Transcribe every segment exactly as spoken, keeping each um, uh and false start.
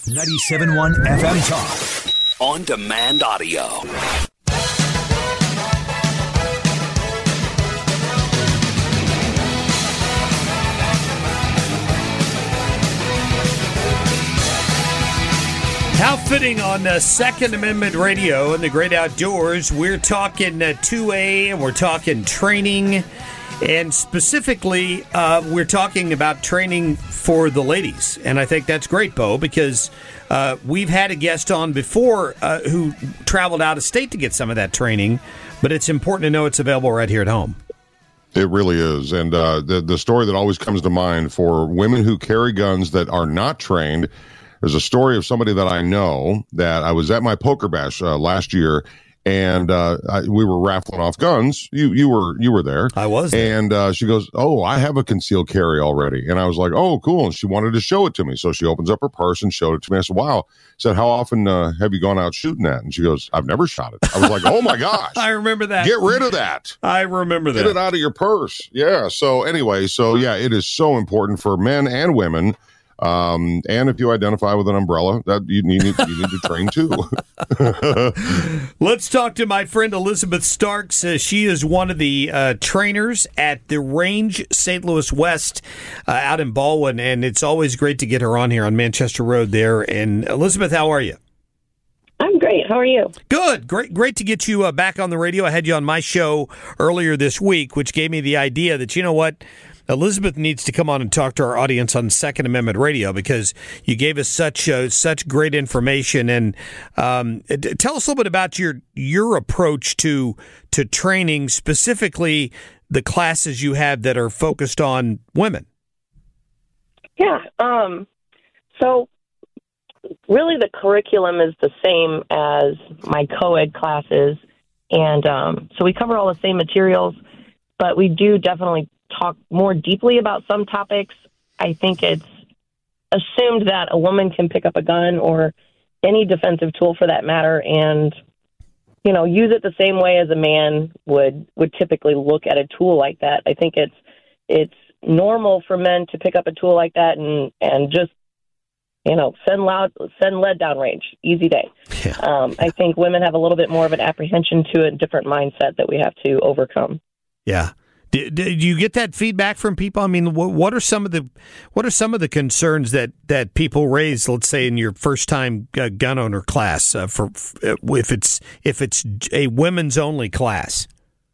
ninety-seven point one F M Talk. On demand audio. How fitting on uh, Second Amendment Radio and the Great Outdoors. We're talking uh, two A and we're talking training. And specifically, uh, we're talking about training for the ladies. And I think that's great, Bo, because uh, we've had a guest on before uh, who traveled out of state to get some of that training. But it's important to know it's available right here at home. It really is. And uh, the, the story that always comes to mind for women who carry guns that are not trained, there's a story of somebody that I know that I was at my poker bash uh, last year. And uh, I, we were raffling off guns. You you were you were there. I was there. And uh, she goes, "Oh, I have a concealed carry already." And I was like, "Oh, cool." And she wanted to show it to me. So she opens up her purse and showed it to me. I said, "Wow." I said, "How often uh, have you gone out shooting that?" And she goes, "I've never shot it." I was like, "Oh, my gosh." I remember that. Get rid of that. I remember that. Get it out of your purse. Yeah. So anyway, so yeah, it is so important for men and women. Um, and if you identify with an umbrella, that you need, you need to train too. Let's talk to my friend Elizabeth Starks. Uh, she is one of the uh, trainers at the Range Saint Louis West uh, out in Baldwin, and it's always great to get her on here on Manchester Road there. And Elizabeth, how are you? I'm great. How are you? Good. Great Great to get you uh, back on the radio. I had you on my show earlier this week, which gave me the idea that, you know what, Elizabeth needs to come on and talk to our audience on Second Amendment Radio because you gave us such uh, such great information. And um, tell us a little bit about your your approach to to training, specifically the classes you have that are focused on women. Yeah. Um, so really the curriculum is the same as my co-ed classes. And um, so we cover all the same materials, but we do definitely talk more deeply about some topics. I think it's assumed that a woman can pick up a gun or any defensive tool for that matter and, you know, use it the same way as a man would, would typically look at a tool like that. I think it's, it's normal for men to pick up a tool like that and, and just, you know, send loud, send lead down range, easy day. Yeah. Um, I think women have a little bit more of an apprehension to a different mindset that we have to overcome. Yeah. Do, do you get that feedback from people? I mean, what, what are some of the what are some of the concerns that, that people raise? Let's say in your first time uh, gun owner class, uh, for uh, if it's if it's a women's only class.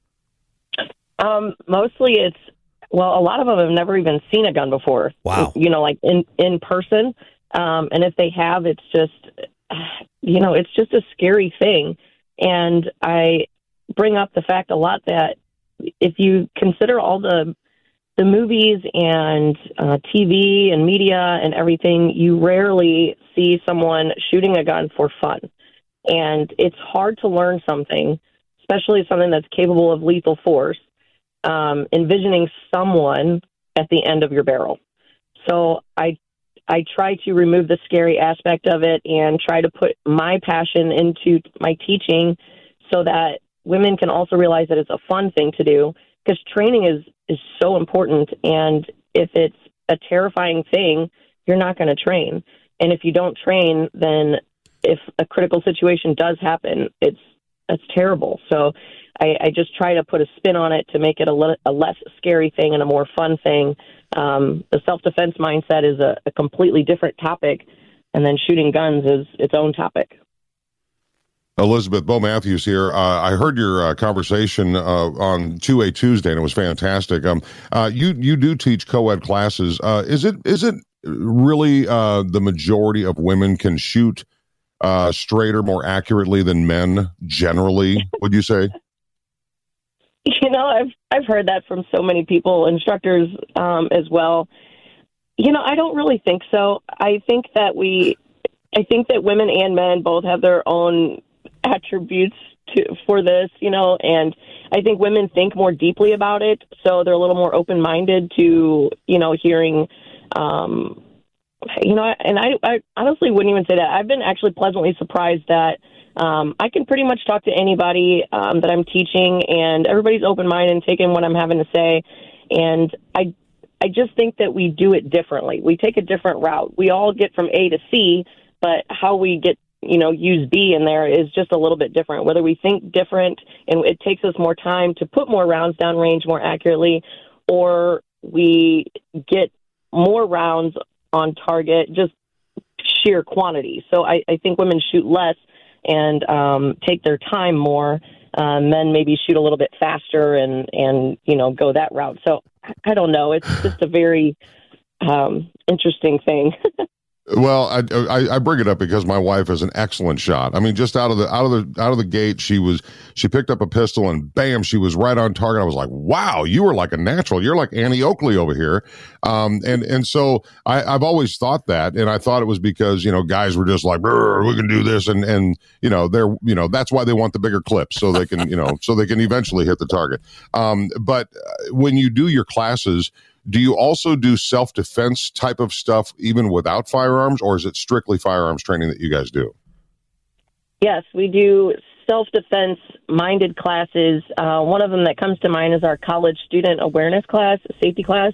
Um, mostly, it's well, a lot of them have never even seen a gun before. Wow, you know, like in in person, um, and if they have, it's just you know, it's just a scary thing. And I bring up the fact a lot that if you consider all the the movies and uh, T V and media and everything, you rarely see someone shooting a gun for fun. And it's hard to learn something, especially something that's capable of lethal force, um, envisioning someone at the end of your barrel. So I I try to remove the scary aspect of it and try to put my passion into my teaching so that women can also realize that it's a fun thing to do, because training is, is so important. And if it's a terrifying thing, you're not going to train. And if you don't train, then if a critical situation does happen, it's it's terrible. So I, I just try to put a spin on it to make it a, le- a less scary thing and a more fun thing. Um, the self-defense mindset is a, a completely different topic, and then shooting guns is its own topic. Elizabeth, Bo Matthews here. Uh, I heard your uh, conversation uh, on two A Tuesday, and it was fantastic. Um, uh, you you do teach co-ed classes. Uh, is it is it really uh, the majority of women can shoot uh, straighter, more accurately than men generally, would you say? You know, I've I've heard that from so many people, instructors um, as well. You know, I don't really think so. I think that we, I think that women and men both have their own attributes to for this, you know, and I think women think more deeply about it, so they're a little more open-minded to, you know, hearing, um, you know, and I, I honestly wouldn't even say that. I've been actually pleasantly surprised that um, I can pretty much talk to anybody um, that I'm teaching, and everybody's open-minded and taking what I'm having to say, and I, I just think that we do it differently. We take a different route. We all get from A to C, but how we get, you know, use B in there is just a little bit different. Whether we think different and it takes us more time to put more rounds down range more accurately, or we get more rounds on target, just sheer quantity. So I, I think women shoot less and um, take their time more, um, men maybe shoot a little bit faster and, and, you know, go that route. So I don't know. It's just a very um, interesting thing. Well, I, I I bring it up because my wife is an excellent shot. I mean, just out of the out of the out of the gate, she was she picked up a pistol and bam, she was right on target. I was like, wow, you were like a natural. You're like Annie Oakley over here. Um, and and so I, I've always thought that, and I thought it was because you know guys were just like, we can do this, and and you know they're you know that's why they want the bigger clips so they can you know so they can eventually hit the target. Um, but when you do your classes, do you also do self-defense type of stuff even without firearms, or is it strictly firearms training that you guys do? Yes, we do self-defense minded classes. Uh, one of them that comes to mind is our college student awareness class, safety class.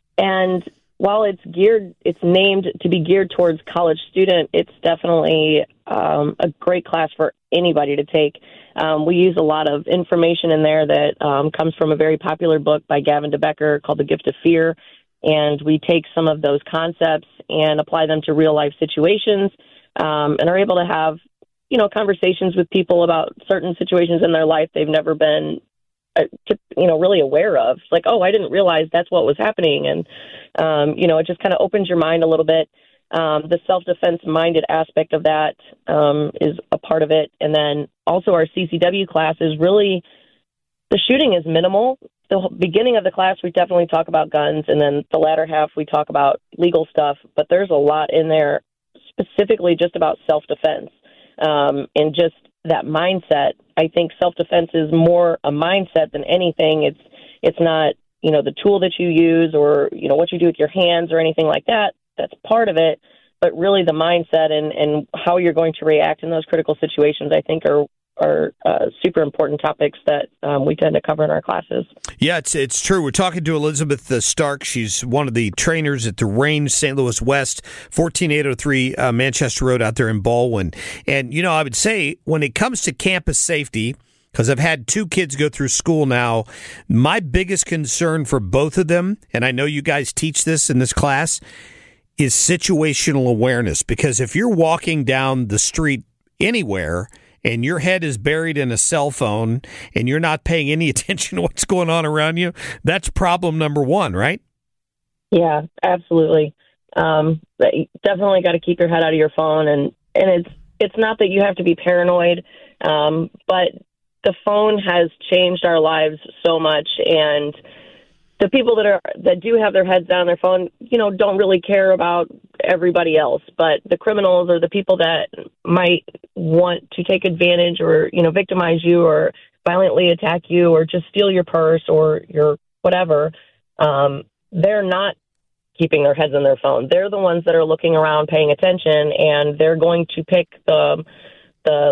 And while it's geared, it's named to be geared towards college student, it's definitely um, a great class for anybody to take. Um, we use a lot of information in there that um, comes from a very popular book by Gavin DeBecker called The Gift of Fear. And we take some of those concepts and apply them to real life situations um, and are able to have, you know, conversations with people about certain situations in their life they've never been, uh, to, you know, really aware of. Like, oh, I didn't realize that's what was happening. And, um, you know, it just kind of opens your mind a little bit. Um, the self-defense minded aspect of that um, is a part of it. And then also our C C W class is really, the shooting is minimal. The beginning of the class, we definitely talk about guns. And then the latter half, we talk about legal stuff. But there's a lot in there specifically just about self-defense um, and just that mindset. I think self-defense is more a mindset than anything. It's, it's not, you know, the tool that you use or, you know, what you do with your hands or anything like that. That's part of it, but really the mindset and, and how you're going to react in those critical situations, I think, are are uh, super important topics that um, we tend to cover in our classes. Yeah, it's it's true. We're talking to Elizabeth uh, Stark. She's one of the trainers at the Range Saint Louis West, fourteen eight oh three uh, Manchester Road out there in Baldwin. And, you know, I would say when it comes to campus safety, because I've had two kids go through school now, my biggest concern for both of them, and I know you guys teach this in this class, is situational awareness. Because if you're walking down the street anywhere and your head is buried in a cell phone and you're not paying any attention to what's going on around you, that's problem number one, right? Yeah, absolutely. Um, definitely got to keep your head out of your phone. And, and it's, it's not that you have to be paranoid, um, but the phone has changed our lives so much. And the people that are that do have their heads down on their phone, you know, don't really care about everybody else. But the criminals or the people that might want to take advantage or, you know, victimize you or violently attack you or just steal your purse or your whatever, um, they're not keeping their heads on their phone. They're the ones that are looking around, paying attention, and they're going to pick the the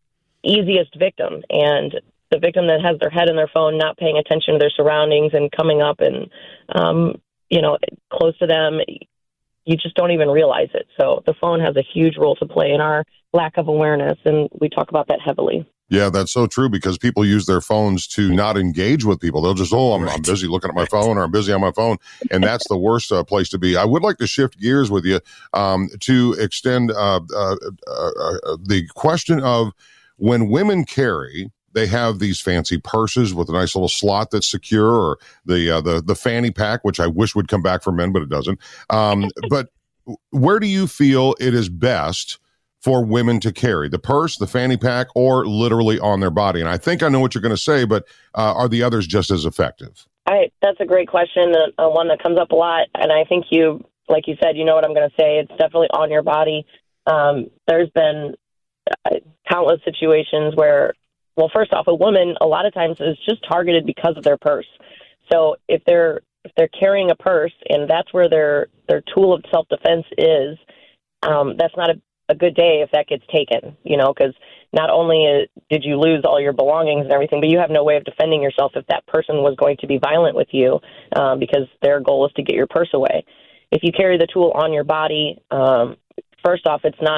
easiest victim. And the victim that has their head in their phone, not paying attention to their surroundings and coming up and, um, you know, close to them, you just don't even realize it. So the phone has a huge role to play in our lack of awareness, and we talk about that heavily. Yeah, that's so true, because people use their phones to not engage with people. They'll just, oh, I'm, right. I'm busy looking at my phone, or I'm busy on my phone. And that's the worst uh, place to be. I would like to shift gears with you um, to extend uh, uh, uh, uh, the question of when women carry, they have these fancy purses with a nice little slot that's secure, or the uh, the the fanny pack, which I wish would come back for men, but it doesn't. Um, but where do you feel it is best for women to carry, the purse, the fanny pack, or literally on their body? And I think I know what you're going to say, but uh, are the others just as effective? I, that's a great question, uh, one that comes up a lot. And I think you, like you said, you know what I'm going to say. It's definitely on your body. Um, there's been uh, countless situations where, well, first off, a woman a lot of times is just targeted because of their purse. So if they're if they're carrying a purse and that's where their their tool of self-defense is, um, that's not a, a good day if that gets taken, you know, because not only uh, did you lose all your belongings and everything, but you have no way of defending yourself if that person was going to be violent with you, um, because their goal is to get your purse away. If you carry the tool on your body, um, first off, it's not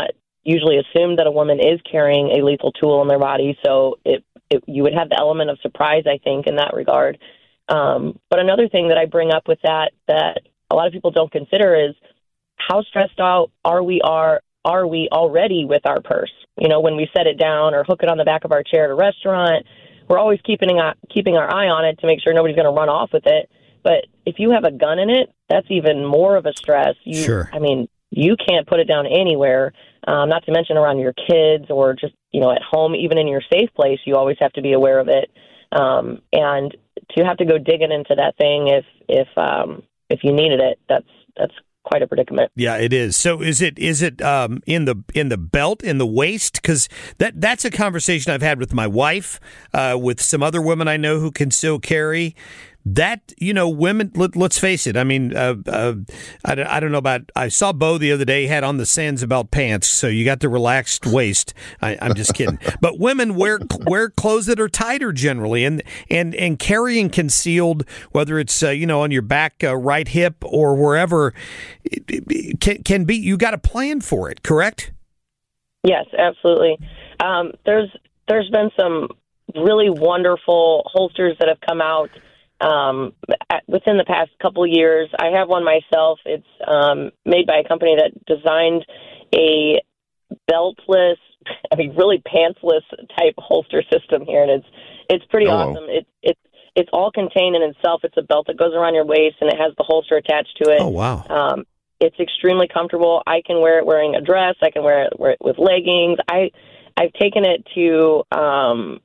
usually assumed that a woman is carrying a lethal tool in their body, so it, it you would have the element of surprise, I think, in that regard. Um, but another thing that I bring up with that that a lot of people don't consider is how stressed out are we are are we already with our purse? You know, when we set it down or hook it on the back of our chair at a restaurant, we're always keeping a, keeping our eye on it to make sure nobody's going to run off with it. But if you have a gun in it, that's even more of a stress. You, sure. I mean, you can't put it down anywhere, um, not to mention around your kids or just, you know, at home, even in your safe place, you always have to be aware of it. Um, and to have to go digging into that thing if if um, if you needed it, that's that's quite a predicament. Yeah, it is. So is it is it um, in the in the belt, in the waist? Because that that's a conversation I've had with my wife, uh, with some other women I know who can still carry. That, you know, women, let, let's face it. I mean, uh, uh, I, I don't know about, I saw Bo the other day, he had on the Sandsabelt pants, so you got the relaxed waist. I, I'm just kidding. But women wear wear clothes that are tighter generally, and and, and carrying concealed, whether it's, uh, you know, on your back uh, right hip or wherever, it, it can, can be, you got a plan for it, correct? Yes, absolutely. Um, there's there's been some really wonderful holsters that have come out Um, within the past couple of years. I have one myself. It's um, made by a company that designed a beltless, I mean, really pantsless type holster system here, and it's it's pretty Hello. awesome. It's it's it's all contained in itself. It's a belt that goes around your waist, and it has the holster attached to it. Oh, wow. Um, it's extremely comfortable. I can wear it wearing a dress. I can wear it, wear it with leggings. I I've taken it to um,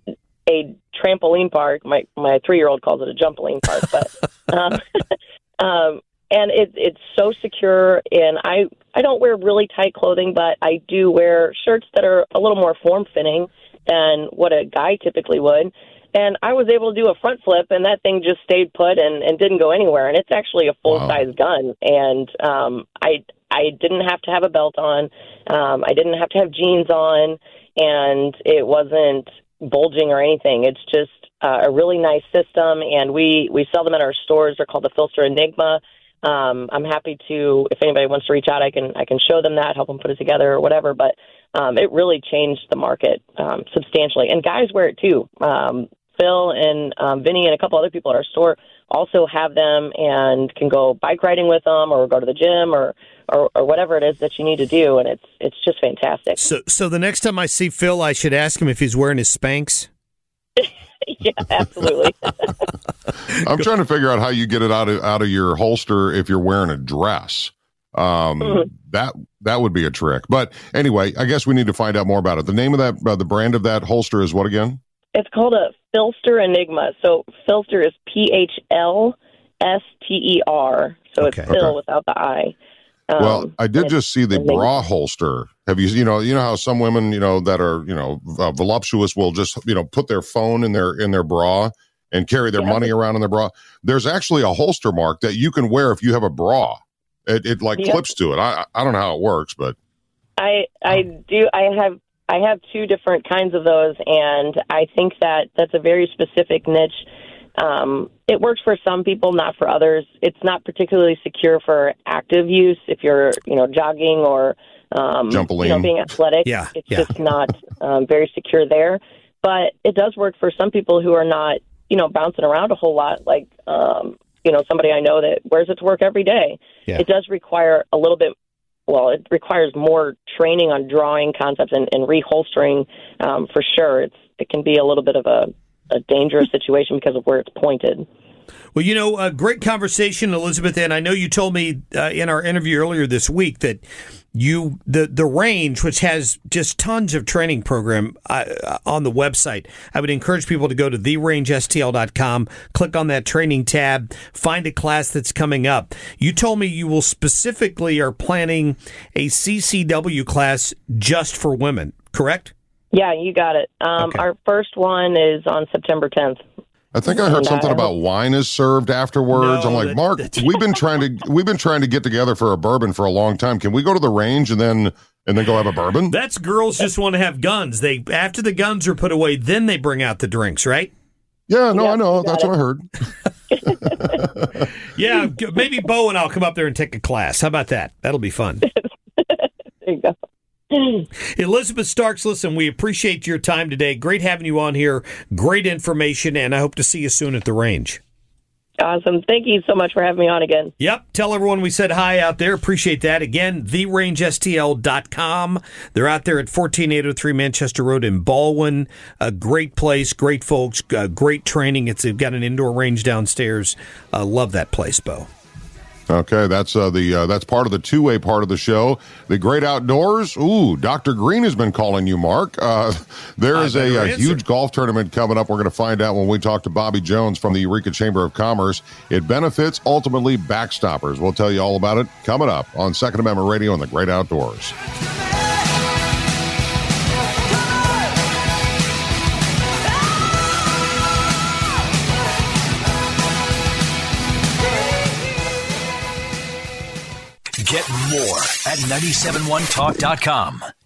a trampoline park. My my three year old calls it a jumpaline park, but um, um, and it, it's so secure. And I I don't wear really tight clothing, but I do wear shirts that are a little more form fitting than what a guy typically would. And I was able to do a front flip, and that thing just stayed put and, and didn't go anywhere. And it's actually a full size wow. gun. And um, I I didn't have to have a belt on. Um, I didn't have to have jeans on, and it wasn't bulging or anything. It's just uh, a really nice system, and we, we sell them at our stores. They're called the Filster Enigma. Um, I'm happy to, if anybody wants to reach out, I can I can show them that, help them put it together or whatever. But um, it really changed the market um, substantially, and guys wear it too. Um, Phil and um, Vinny and a couple other people at our store also have them and can go bike riding with them or go to the gym or, or, or whatever it is that you need to do, and it's it's just fantastic. So, so the next time I see Phil, I should ask him if he's wearing his Spanx? Yeah, absolutely. I'm trying to figure out how you get it out of out of your holster if you're wearing a dress. Um, mm-hmm. That that would be a trick. But anyway, I guess we need to find out more about it. The name of that, uh, the brand of that holster is what again? It's called a Filster Enigma. So Filster is P H L S T E R. So okay. it's Phil okay. without the I. Um, well, I did just see the Enigma. bra holster. Have you, you know, you know how some women, you know, that are, you know, uh, voluptuous will just, you know, put their phone in their in their bra and carry their yeah. money around in their bra. There's actually a holster mark that you can wear if you have a bra. It, it like yep. clips to it. I I don't know how it works, but I I do. I have. I have two different kinds of those, and I think that that's a very specific niche. Um, it works for some people, not for others. It's not particularly secure for active use if you're, you know, jogging or, um, you know, being athletic. Yeah, it's yeah. just not um, very secure there. But it does work for some people who are not, you know, bouncing around a whole lot, like, um, you know, somebody I know that wears it to work every day. Yeah. It does require a little bit Well, it requires more training on drawing concepts and, and reholstering um, for sure. It's it can be a little bit of a, a dangerous situation because of where it's pointed. Well, you know, a great conversation, Elizabeth, and I know you told me uh, in our interview earlier this week that you the the range, which has just tons of training program uh, on the website. I would encourage people to go to the range S T L dot com, click on that training tab, find a class that's coming up. You told me you will specifically are planning a C C W class just for women, correct? Yeah, you got it. Um, okay. Our first one is on September tenth. I think I heard something about wine is served afterwards. No, I'm like, that, Mark, that, we've been trying to we've been trying to get together for a bourbon for a long time. Can we go to the range and then and then go have a bourbon? That's girls just want to have guns. They after the guns are put away, then they bring out the drinks, right? Yeah, no, yep, I know. That's it. what I heard. Yeah, maybe Bo and I'll come up there and take a class. How about that? That'll be fun. There you go. Elizabeth Starks, listen, we appreciate your time today. Great having you on here. Great information, and I hope to see you soon at the range. Awesome. Thank you so much for having me on again. Yep. Tell everyone we said hi out there. Appreciate that. Again, the range S T L dot com. They're out there at fourteen eight oh three Manchester Road in Baldwin. A great place, great folks, uh, great training. It's They've got an indoor range downstairs. Uh, love that place, Bo. Okay, that's uh, the uh, that's part of the two-way part of the show. The great outdoors. Ooh, Doctor Green has been calling you, Mark. Uh, there is a, a huge golf tournament coming up. We're going to find out when we talk to Bobby Jones from the Eureka Chamber of Commerce. It benefits ultimately backstoppers. We'll tell you all about it coming up on Second Amendment Radio and the Great Outdoors. Get more at nine seven one talk dot com.